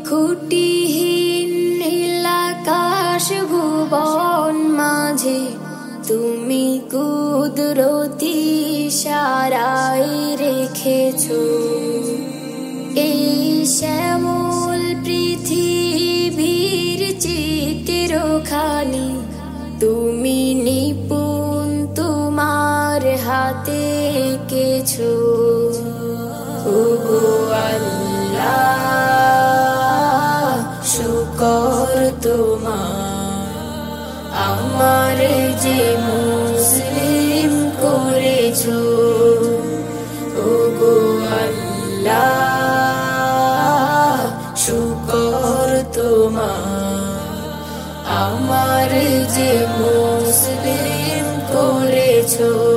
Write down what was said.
খুঁটিহীন নীলাকাশ ভুবন মাঝে তুমি কুদরতি ইশারায় রেখেছো এই শ্যামল পৃথিবীর চিত্রখানি তুমি নিপুণ তোমার হাতে এঁকেছো। ওগো আল্লাহ শুকর তোমার আমার যে মুসলিম করেছো। ওগো আল্লাহ শুকর তোমার আমার যে মুসলিম করেছো।